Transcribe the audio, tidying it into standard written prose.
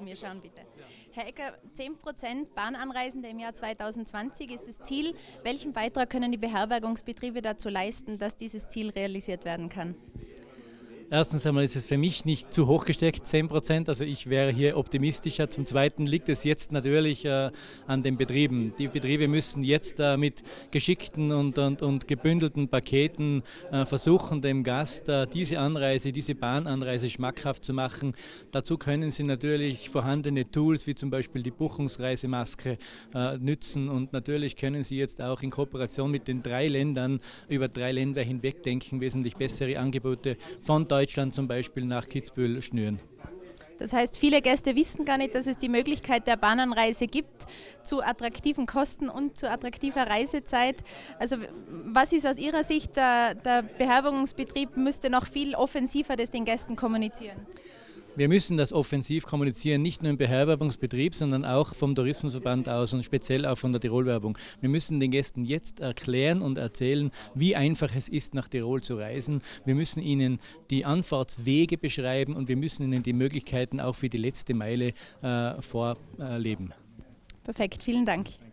zu mir schauen, bitte. Herr Ecker, 10% Bahnanreisende im Jahr 2020 ist das Ziel. Welchen Beitrag können die Beherbergungsbetriebe dazu leisten, dass dieses Ziel realisiert werden kann? Erstens einmal ist es für mich nicht zu hoch gesteckt, 10%, also ich wäre hier optimistischer. Zum Zweiten liegt es jetzt natürlich an den Betrieben. Die Betriebe müssen jetzt mit geschickten und gebündelten Paketen versuchen, dem Gast diese Anreise, diese Bahnanreise schmackhaft zu machen. Dazu können sie natürlich vorhandene Tools wie zum Beispiel die Buchungsreisemaske nützen, und natürlich können sie jetzt auch in Kooperation mit den 3 Ländern über 3 Länder hinweg denken, wesentlich bessere Angebote von Deutschland zum Beispiel nach Kitzbühel schnüren. Das heißt, viele Gäste wissen gar nicht, dass es die Möglichkeit der Bahnanreise gibt, zu attraktiven Kosten und zu attraktiver Reisezeit. Also was ist aus Ihrer Sicht, der Beherbergungsbetrieb müsste noch viel offensiver das den Gästen kommunizieren? Wir müssen das offensiv kommunizieren, nicht nur im Beherbergungsbetrieb, sondern auch vom Tourismusverband aus und speziell auch von der Tirol-Werbung. Wir müssen den Gästen jetzt erklären und erzählen, wie einfach es ist, nach Tirol zu reisen. Wir müssen ihnen die Anfahrtswege beschreiben und wir müssen ihnen die Möglichkeiten auch für die letzte Meile vorleben. Perfekt, vielen Dank.